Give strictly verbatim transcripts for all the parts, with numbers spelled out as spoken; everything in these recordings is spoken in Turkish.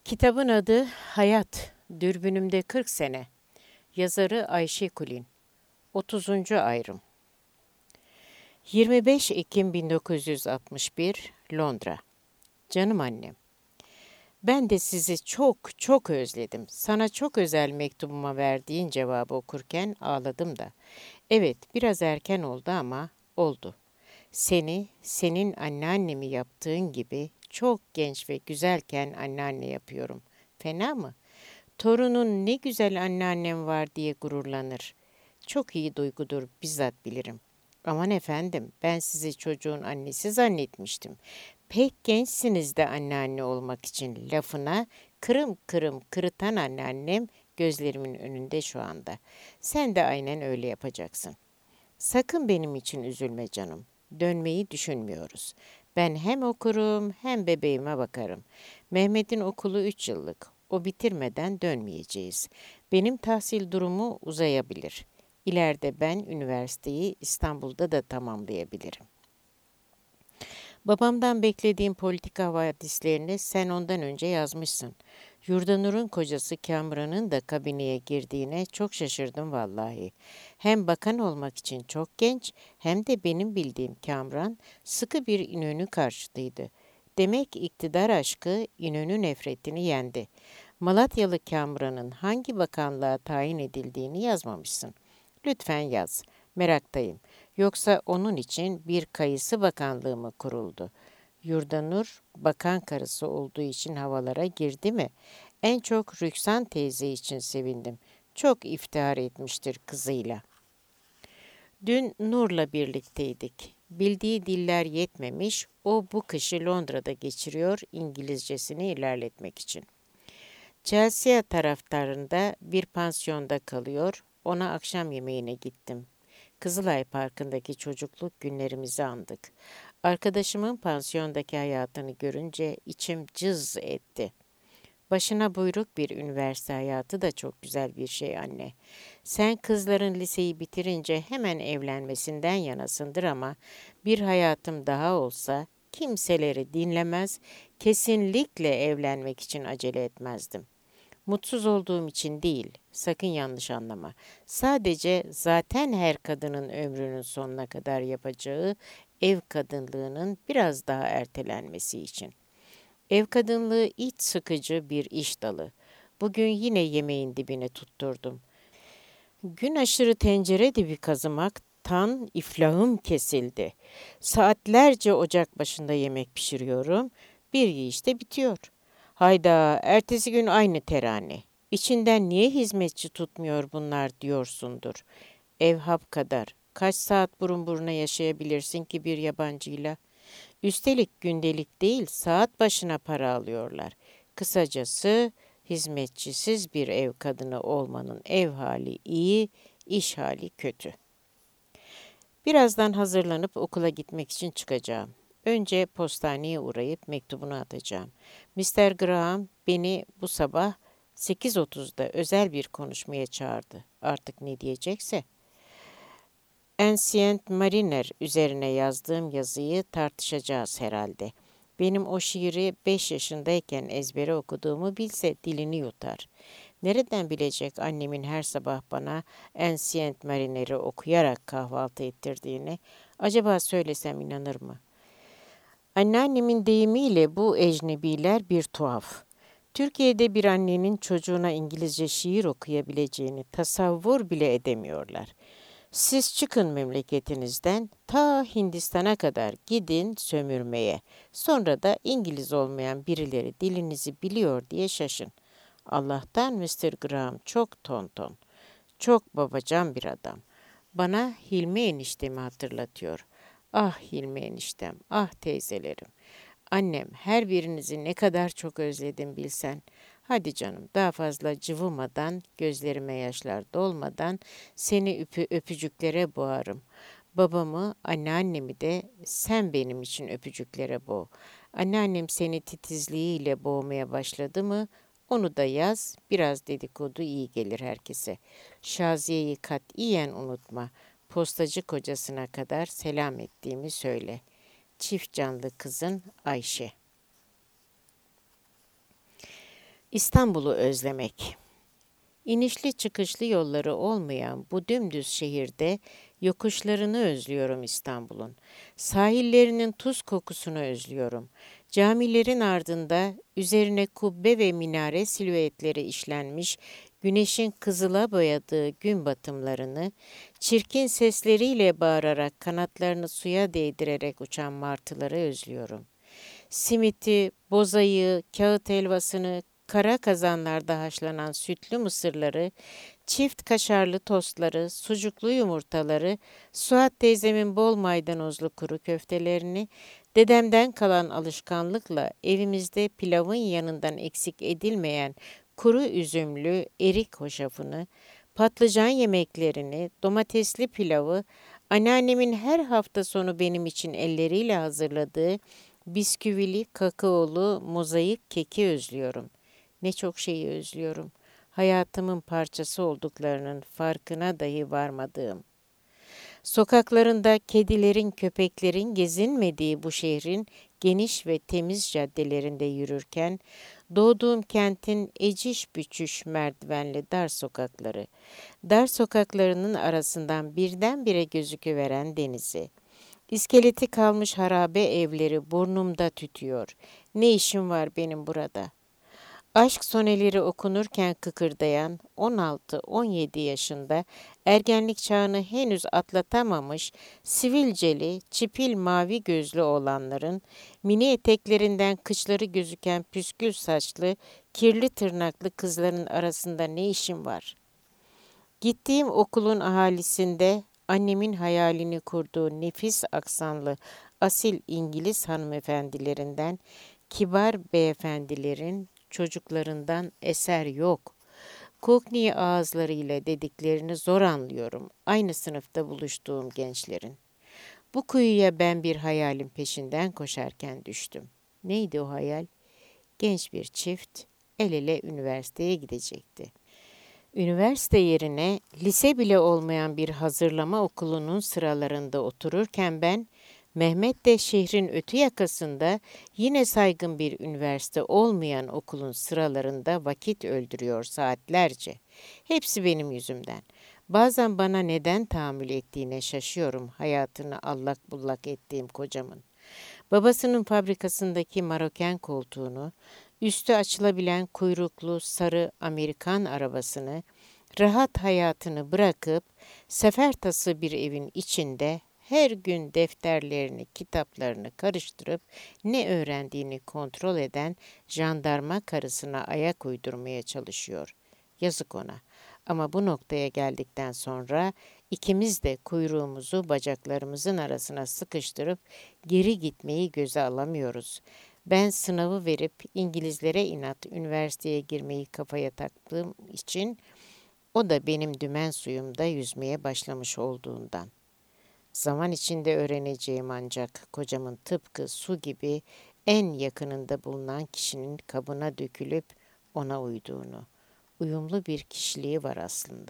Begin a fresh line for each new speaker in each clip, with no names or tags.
Kitabın adı Hayat, Dürbünümde kırk sene. Yazarı Ayşe Kulin. otuzuncu ayrım. yirmi beş Ekim bin dokuz yüz altmış bir, Londra. Canım annem, ben de sizi çok çok özledim. Sana çok özel mektubuma verdiğin cevabı okurken ağladım da. Evet, biraz erken oldu ama oldu. Seni, senin anneannemi yaptığın gibi çok genç ve güzelken anneanne yapıyorum. Fena mı? Torunun ne güzel anneannem var diye gururlanır. Çok iyi duygudur, bizzat bilirim. Aman efendim, ben sizi çocuğun annesi zannetmiştim. Pek gençsiniz de anneanne olmak için lafına kırım kırım kırıtan anneannem gözlerimin önünde şu anda. Sen de aynen öyle yapacaksın. Sakın benim için üzülme canım. Dönmeyi düşünmüyoruz. Ben hem okurum hem bebeğime bakarım. Mehmet'in okulu üç yıllık. O bitirmeden dönmeyeceğiz. Benim tahsil durumu uzayabilir. İleride ben üniversiteyi İstanbul'da da tamamlayabilirim. Babamdan beklediğim politika havadislerini sen ondan önce yazmışsın. Yurdanur'un kocası Kamran'ın da kabineye girdiğine çok şaşırdım vallahi. Hem bakan olmak için çok genç hem de benim bildiğim Kamran sıkı bir İnönü karşıtıydı. Demek iktidar aşkı İnönü nefretini yendi. Malatyalı Kamran'ın hangi bakanlığa tayin edildiğini yazmamışsın. Lütfen yaz. Meraktayım. Yoksa onun için bir kayısı bakanlığı mı kuruldu? Yurdanur, bakan karısı olduğu için havalara girdi mi? En çok Rüksan teyze için sevindim. Çok iftihar etmiştir kızıyla. Dün Nur'la birlikteydik. Bildiği diller yetmemiş, o bu kışı Londra'da geçiriyor İngilizcesini ilerletmek için. Chelsea taraftarında bir pansiyonda kalıyor, ona akşam yemeğine gittim. Kızılay Parkı'ndaki çocukluk günlerimizi andık. Arkadaşımın pansiyondaki hayatını görünce içim cız etti. Başına buyruk bir üniversite hayatı da çok güzel bir şey anne. Sen kızların liseyi bitirince hemen evlenmesinden yanasındır ama bir hayatım daha olsa kimseleri dinlemez, kesinlikle evlenmek için acele etmezdim. Mutsuz olduğum için değil, sakın yanlış anlama. Sadece zaten her kadının ömrünün sonuna kadar yapacağı ev kadınlığının biraz daha ertelenmesi için. Ev kadınlığı iç sıkıcı bir iş dalı. Bugün yine yemeğin dibine tutturdum. Gün aşırı tencere dibi kazımaktan iflahım kesildi. Saatlerce ocak başında yemek pişiriyorum. Bir yiyişte bitiyor. Hayda, ertesi gün aynı terane. İçinden niye hizmetçi tutmuyor bunlar diyorsundur. Ev hap kadar. Kaç saat burun buruna yaşayabilirsin ki bir yabancıyla? Üstelik gündelik değil, saat başına para alıyorlar. Kısacası hizmetçisiz bir ev kadını olmanın ev hali iyi, iş hali kötü. Birazdan hazırlanıp okula gitmek için çıkacağım. Önce postaneye uğrayıp mektubunu atacağım. mister Graham beni bu sabah sekiz otuzda özel bir konuşmaya çağırdı. Artık ne diyecekse. Ancient Mariner üzerine yazdığım yazıyı tartışacağız herhalde. Benim o şiiri beş yaşındayken ezbere okuduğumu bilse dilini yutar. Nereden bilecek annemin her sabah bana Ancient Mariner'i okuyarak kahvaltı ettirdiğini? Acaba söylesem inanır mı? Anneannemin deyimiyle bu ecnebiler bir tuhaf. Türkiye'de bir annenin çocuğuna İngilizce şiir okuyabileceğini tasavvur bile edemiyorlar. Siz çıkın memleketinizden ta Hindistan'a kadar gidin sömürmeye. Sonra da İngiliz olmayan birileri dilinizi biliyor diye şaşın. Allah'tan mister Graham çok tonton, çok babacan bir adam. Bana Hilmi eniştemi hatırlatıyor. Ah Hilmi eniştem, ah teyzelerim. Annem, her birinizi ne kadar çok özledim bilsen. Hadi canım, daha fazla cıvımadan, gözlerime yaşlar dolmadan seni öpü öpücüklere boğarım. Babamı, anneannemi de sen benim için öpücüklere boğ. Anneannem seni titizliğiyle boğmaya başladı mı, onu da yaz, biraz dedikodu iyi gelir herkese. Şaziye'yi katiyen unutma. Postacı kocasına kadar selam ettiğimi söyle. Çift canlı kızın Ayşe. İstanbul'u özlemek. İnişli çıkışlı yolları olmayan bu dümdüz şehirde yokuşlarını özlüyorum İstanbul'un. Sahillerinin tuz kokusunu özlüyorum. Camilerin ardında üzerine kubbe ve minare silüetleri işlenmiş güneşin kızıla boyadığı gün batımlarını, çirkin sesleriyle bağırarak kanatlarını suya değdirerek uçan martıları özlüyorum. Simiti, bozayı, kağıt helvasını, kara kazanlarda haşlanan sütlü mısırları, çift kaşarlı tostları, sucuklu yumurtaları, Suat teyzemin bol maydanozlu kuru köftelerini, dedemden kalan alışkanlıkla evimizde pilavın yanından eksik edilmeyen kuru üzümlü erik hoşafını, patlıcan yemeklerini, domatesli pilavı, anneannemin her hafta sonu benim için elleriyle hazırladığı bisküvili, kakaolu, mozaik keki özlüyorum. Ne çok şeyi özlüyorum. Hayatımın parçası olduklarının farkına dahi varmadığım. Sokaklarında kedilerin, köpeklerin gezinmediği bu şehrin geniş ve temiz caddelerinde yürürken, doğduğum kentin eciş büçüş merdivenli dar sokakları, dar sokaklarının arasından birdenbire gözüküveren denizi, İskeleti kalmış harabe evleri burnumda tütüyor. Ne işim var benim burada? Aşk soneleri okunurken kıkırdayan on altı on yedi yaşında ergenlik çağını henüz atlatamamış sivilceli, çipil mavi gözlü oğlanların mini eteklerinden kıçları gözüken püskül saçlı, kirli tırnaklı kızların arasında ne işim var? Gittiğim okulun ahalisinde annemin hayalini kurduğu nefis aksanlı asil İngiliz hanımefendilerinden, kibar beyefendilerin çocuklarından eser yok. Cockney ağızlarıyla dediklerini zor anlıyorum. Aynı sınıfta buluştuğum gençlerin. Bu kuyuya ben bir hayalin peşinden koşarken düştüm. Neydi o hayal? Genç bir çift el ele üniversiteye gidecekti. Üniversite yerine lise bile olmayan bir hazırlama okulunun sıralarında otururken ben, Mehmet de şehrin ötü yakasında yine saygın bir üniversite olmayan okulun sıralarında vakit öldürüyor saatlerce. Hepsi benim yüzümden. Bazen bana neden tahammül ettiğine şaşıyorum hayatını allak bullak ettiğim kocamın. Babasının fabrikasındaki maroken koltuğunu, üstü açılabilen kuyruklu sarı Amerikan arabasını, rahat hayatını bırakıp sefer tası bir evin içinde her gün defterlerini, kitaplarını karıştırıp ne öğrendiğini kontrol eden jandarma karısına ayak uydurmaya çalışıyor. Yazık ona. Ama bu noktaya geldikten sonra ikimiz de kuyruğumuzu bacaklarımızın arasına sıkıştırıp geri gitmeyi göze alamıyoruz. Ben sınavı verip İngilizlere inat üniversiteye girmeyi kafaya taktığım için o da benim dümen suyumda yüzmeye başlamış olduğundan. Zaman içinde öğreneceğim ancak kocamın tıpkı su gibi en yakınında bulunan kişinin kabına dökülüp ona uyduğunu. Uyumlu bir kişiliği var aslında.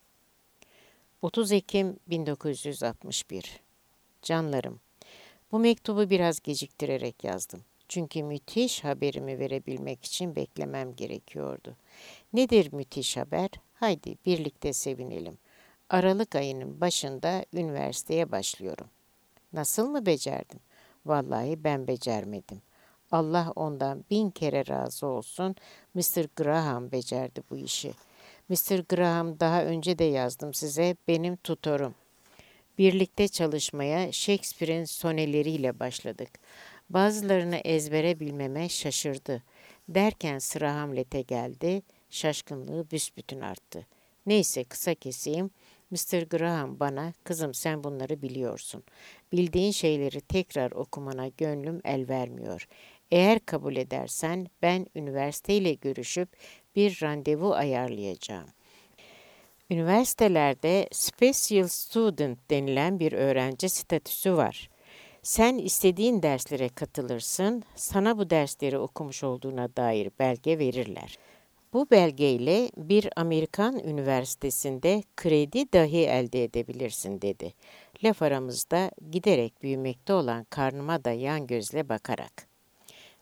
otuz Ekim bin dokuz yüz altmış bir. Canlarım, bu mektubu biraz geciktirerek yazdım. Çünkü müthiş haberimi verebilmek için beklemem gerekiyordu. Nedir müthiş haber? Haydi birlikte sevinelim. Aralık ayının başında üniversiteye başlıyorum. Nasıl mı becerdim? Vallahi ben becermedim. Allah ondan bin kere razı olsun. mister Graham becerdi bu işi. mister Graham daha önce de yazdım size benim tutorum. Birlikte çalışmaya Shakespeare'in soneleriyle başladık. Bazılarını ezbere bilmeme şaşırdı. Derken sıra Hamlet'e geldi, şaşkınlığı büsbütün arttı. Neyse kısa keseyim. mister Graham bana, kızım sen bunları biliyorsun. Bildiğin şeyleri tekrar okumana gönlüm el vermiyor. Eğer kabul edersen ben üniversiteyle görüşüp bir randevu ayarlayacağım. Üniversitelerde Special Student denilen bir öğrenci statüsü var. Sen istediğin derslere katılırsın, sana bu dersleri okumuş olduğuna dair belge verirler. Bu belgeyle bir Amerikan üniversitesinde kredi dahi elde edebilirsin dedi. Laf aramızda giderek büyümekte olan karnıma da yan gözle bakarak.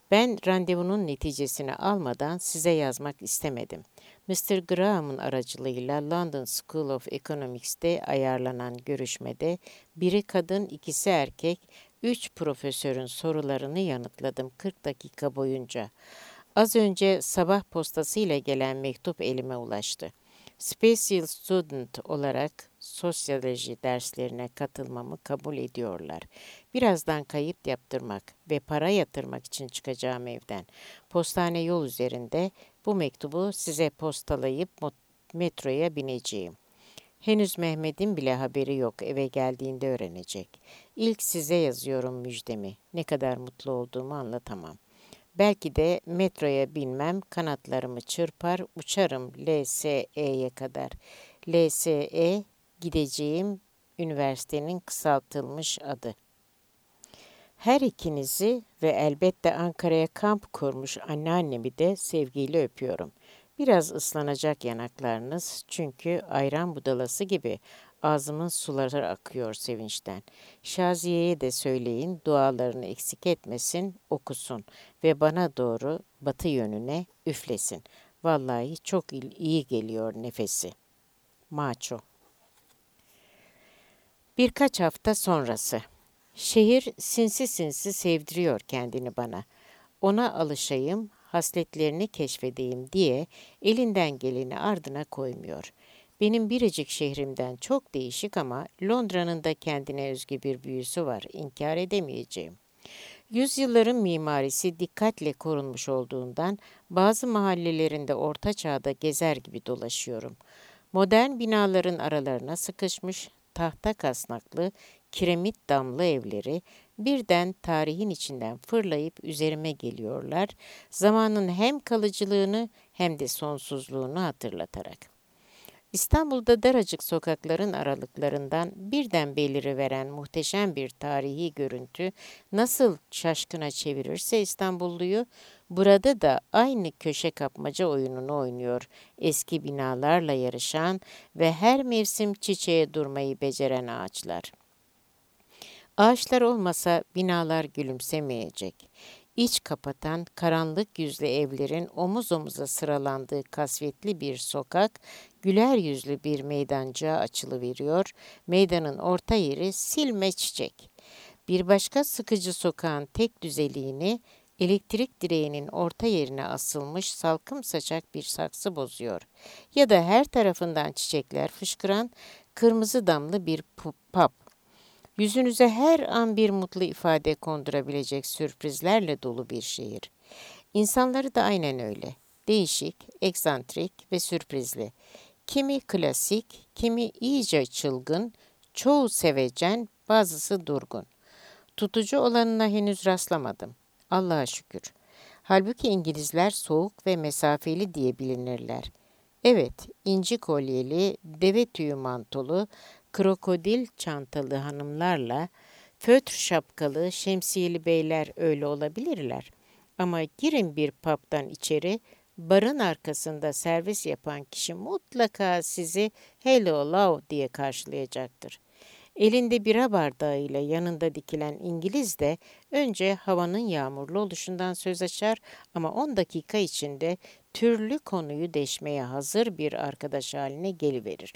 Ben randevunun neticesini almadan size yazmak istemedim. mister Graham'ın aracılığıyla London School of Economics'te ayarlanan görüşmede biri kadın, ikisi erkek, üç profesörün sorularını yanıtladım kırk dakika boyunca. Az önce sabah postasıyla gelen mektup elime ulaştı. Special Student olarak sosyoloji derslerine katılmamı kabul ediyorlar. Birazdan kayıt yaptırmak ve para yatırmak için çıkacağım evden. Postane yol üzerinde bu mektubu size postalayıp metroya bineceğim. Henüz Mehmet'in bile haberi yok, eve geldiğinde öğrenecek. İlk size yazıyorum müjdemi. Ne kadar mutlu olduğumu anlatamam. Belki de metroya binmem, kanatlarımı çırpar, uçarım L S E'ye kadar. L S E, gideceğim üniversitenin kısaltılmış adı. Her ikinizi ve elbette Ankara'ya kamp kurmuş anneannemi de sevgiyle öpüyorum. Biraz ıslanacak yanaklarınız çünkü ayran budalası gibi ağzımın suları akıyor sevinçten. Şaziye'ye de söyleyin dualarını eksik etmesin, okusun ve bana doğru batı yönüne üflesin. Vallahi çok iyi geliyor nefesi. Maço. Birkaç hafta sonrası. Şehir sinsi sinsi sevdiriyor kendini bana. Ona alışayım, hasletlerini keşfedeyim diye elinden geleni ardına koymuyor. Benim biricik şehrimden çok değişik ama Londra'nın da kendine özgü bir büyüsü var, inkar edemeyeceğim. Yüzyılların mimarisi dikkatle korunmuş olduğundan bazı mahallelerinde orta çağda gezer gibi dolaşıyorum. Modern binaların aralarına sıkışmış tahta kasnaklı, kiremit damlı evleri birden tarihin içinden fırlayıp üzerime geliyorlar, zamanın hem kalıcılığını hem de sonsuzluğunu hatırlatarak. İstanbul'da daracık sokakların aralıklarından birden beliriveren muhteşem bir tarihi görüntü nasıl şaşkına çevirirse İstanbulluyu, burada da aynı köşe kapmaca oyununu oynuyor eski binalarla yarışan ve her mevsim çiçeğe durmayı beceren ağaçlar. Ağaçlar olmasa binalar gülümsemeyecek. İç kapatan karanlık yüzlü evlerin omuz omuza sıralandığı kasvetli bir sokak, güler yüzlü bir meydancığa açılıveriyor, meydanın orta yeri silme çiçek. Bir başka sıkıcı sokağın tek düzeliğini, elektrik direğinin orta yerine asılmış salkım saçak bir saksı bozuyor. Ya da her tarafından çiçekler fışkıran kırmızı damlı bir pub. Yüzünüze her an bir mutlu ifade kondurabilecek sürprizlerle dolu bir şehir. İnsanları da aynen öyle. Değişik, eksantrik ve sürprizli. Kimi klasik, kimi iyice çılgın, çoğu sevecen, bazısı durgun. Tutucu olanına henüz rastlamadım. Allah'a şükür. Halbuki İngilizler soğuk ve mesafeli diye bilinirler. Evet, inci kolyeli, deve tüyü mantolu, krokodil çantalı hanımlarla, fötr şapkalı, şemsiyeli beyler öyle olabilirler. Ama girin bir pub'dan içeri, barın arkasında servis yapan kişi mutlaka sizi "Hello love" diye karşılayacaktır. Elinde bira bardağıyla yanında dikilen İngiliz de önce havanın yağmurlu oluşundan söz açar ama on dakika içinde türlü konuyu deşmeye hazır bir arkadaş haline geliverir.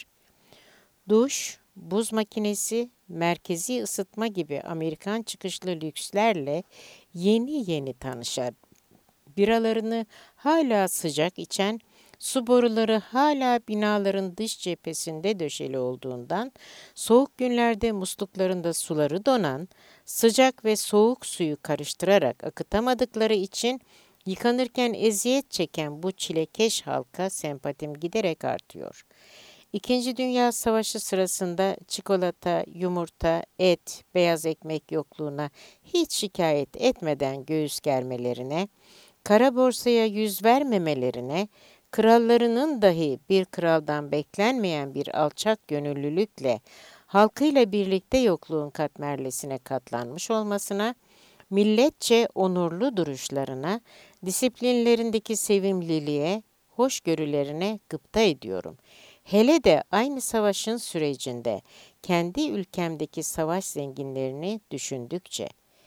Duş, buz makinesi, merkezi ısıtma gibi Amerikan çıkışlı lükslerle yeni yeni tanışar. Biralarını hala sıcak içen, su boruları hala binaların dış cephesinde döşeli olduğundan, soğuk günlerde musluklarında suları donan, sıcak ve soğuk suyu karıştırarak akıtamadıkları için yıkanırken eziyet çeken bu çilekeş halka sempatim giderek artıyor. İkinci Dünya Savaşı sırasında çikolata, yumurta, et, beyaz ekmek yokluğuna hiç şikayet etmeden göğüs germelerine, kara borsaya yüz vermemelerine, krallarının dahi bir kraldan beklenmeyen bir alçak gönüllülükle halkıyla birlikte yokluğun katmerlesine katlanmış olmasına, milletçe onurlu duruşlarına, disiplinlerindeki sevimliliğe, hoşgörülerine gıpta ediyorum. Hele de aynı savaşın sürecinde kendi ülkemdeki savaş zenginlerini düşündükçe.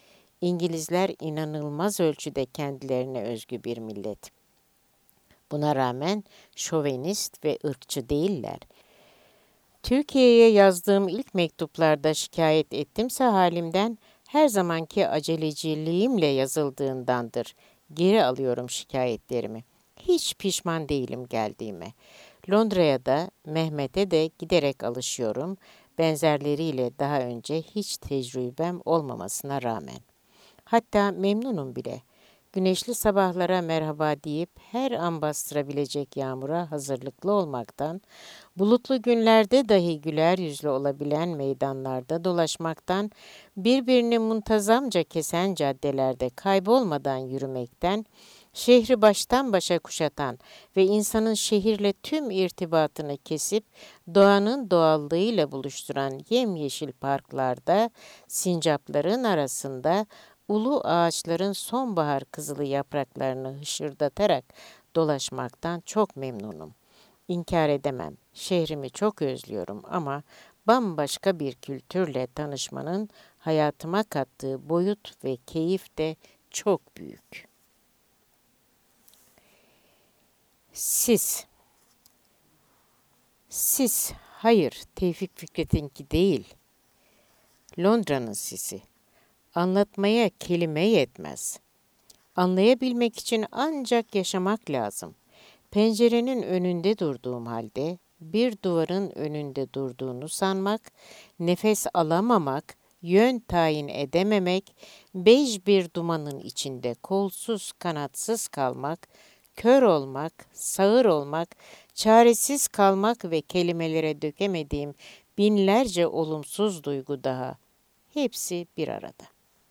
İngilizler inanılmaz ölçüde kendilerine özgü bir millet. Buna rağmen şovenist ve ırkçı değiller. Türkiye'ye yazdığım ilk mektuplarda şikayet ettimse halimden her zamanki aceleciliğimle yazıldığındandır. Geri alıyorum şikayetlerimi. Hiç pişman değilim geldiğime. Londra'ya da Mehmet'e de giderek alışıyorum. Benzerleriyle daha önce hiç tecrübem olmamasına rağmen. Hatta memnunum bile. Güneşli sabahlara merhaba deyip her an bastırabilecek yağmura hazırlıklı olmaktan, bulutlu günlerde dahi güler yüzlü olabilen meydanlarda dolaşmaktan, birbirini muntazamca kesen caddelerde kaybolmadan yürümekten, şehri baştan başa kuşatan ve insanın şehirle tüm irtibatını kesip doğanın doğallığıyla buluşturan yemyeşil parklarda, sincapların arasında ulu ağaçların sonbahar kızılı yapraklarını hışırdatarak dolaşmaktan çok memnunum. İnkar edemem. Şehrimi çok özlüyorum ama bambaşka bir kültürle tanışmanın hayatıma kattığı boyut ve keyif de çok büyük. Sis. Sis, hayır, Tevfik Fikret'inki değil. Londra'nın sisi. Anlatmaya kelime yetmez. Anlayabilmek için ancak yaşamak lazım. Pencerenin önünde durduğum halde bir duvarın önünde durduğunu sanmak, nefes alamamak, yön tayin edememek, bej bir dumanın içinde kolsuz kanatsız kalmak, kör olmak, sağır olmak, çaresiz kalmak ve kelimelere dökemediğim binlerce olumsuz duygu daha. Hepsi bir arada.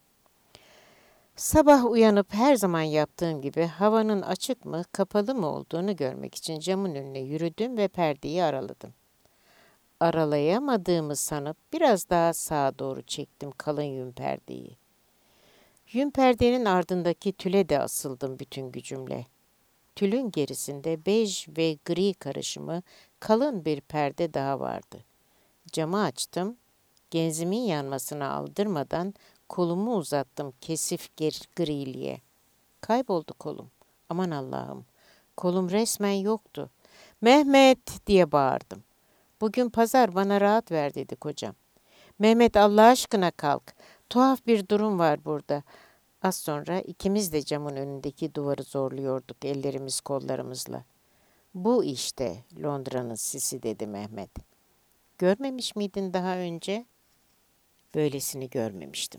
Sabah uyanıp her zaman yaptığım gibi havanın açık mı, kapalı mı olduğunu görmek için camın önüne yürüdüm ve perdeyi araladım. Aralayamadığımı sanıp biraz daha sağa doğru çektim kalın yün perdeyi. Yün perdenin ardındaki tüle de asıldım bütün gücümle. Tülün gerisinde bej ve gri karışımı kalın bir perde daha vardı. Camı açtım, genzimin yanmasına aldırmadan kolumu uzattım kesif griliğe. Kayboldu kolum. Aman Allah'ım. Kolum resmen yoktu. Mehmet diye bağırdım. Bugün pazar bana rahat ver dedi kocam. Mehmet Allah aşkına kalk. Tuhaf bir durum var burada. Az sonra ikimiz de camın önündeki duvarı zorluyorduk ellerimiz kollarımızla. Bu işte Londra'nın sisi dedi Mehmet. Görmemiş miydin daha önce? Böylesini görmemiştim.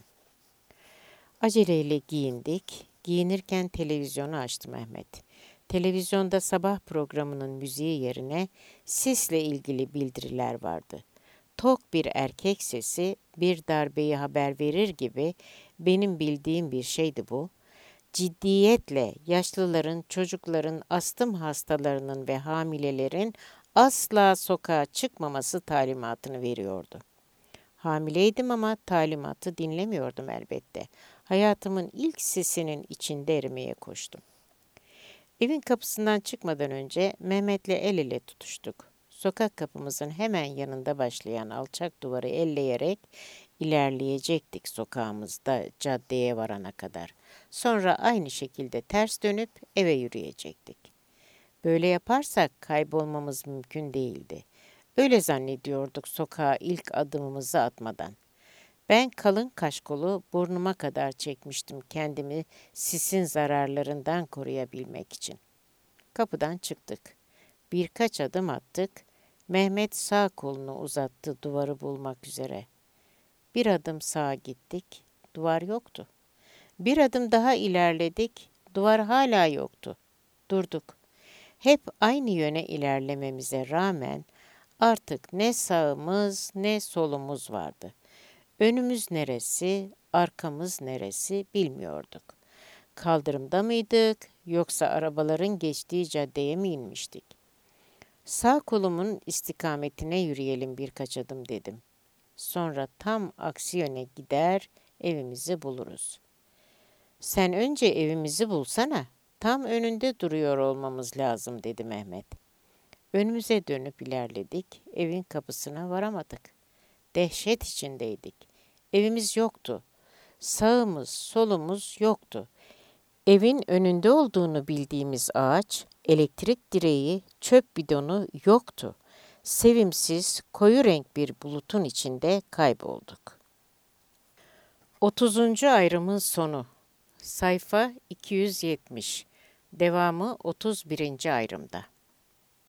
Aceleyle giyindik. Giyinirken televizyonu açtı Mehmet. Televizyonda sabah programının müziği yerine sisle ilgili bildiriler vardı. Tok bir erkek sesi bir darbeyi haber verir gibi benim bildiğim bir şeydi bu. Ciddiyetle yaşlıların, çocukların, astım hastalarının ve hamilelerin asla sokağa çıkmaması talimatını veriyordu. Hamileydim ama talimatı dinlemiyordum elbette. Hayatımın ilk sesinin içinde erimeye koştum. Evin kapısından çıkmadan önce Mehmet'le el ele tutuştuk. Sokak kapımızın hemen yanında başlayan alçak duvarı elleyerek ilerleyecektik sokağımızda caddeye varana kadar. Sonra aynı şekilde ters dönüp eve yürüyecektik. Böyle yaparsak kaybolmamız mümkün değildi. Öyle zannediyorduk sokağa ilk adımımızı atmadan. Ben kalın kaşkolu burnuma kadar çekmiştim kendimi sisin zararlarından koruyabilmek için. Kapıdan çıktık. Birkaç adım attık. Mehmet sağ kolunu uzattı duvarı bulmak üzere. Bir adım sağa gittik. Duvar yoktu. Bir adım daha ilerledik. Duvar hala yoktu. Durduk. Hep aynı yöne ilerlememize rağmen artık ne sağımız ne solumuz vardı. Önümüz neresi, arkamız neresi bilmiyorduk. Kaldırımda mıydık yoksa arabaların geçtiği caddeye mi inmiştik? Sağ kolumun istikametine yürüyelim birkaç adım dedim. Sonra tam aksi yöne gider evimizi buluruz. Sen önce evimizi bulsana. Tam önünde duruyor olmamız lazım dedi Mehmet. Önümüze dönüp ilerledik. Evin kapısına varamadık. Dehşet içindeydik. Evimiz yoktu. Sağımız, solumuz yoktu. Evin önünde olduğunu bildiğimiz ağaç, elektrik direği, çöp bidonu yoktu. Sevimsiz, koyu renk bir bulutun içinde kaybolduk. Otuzuncu ayrımın sonu. Sayfa iki yüz yetmiş. Devamı otuz birinci ayrımda.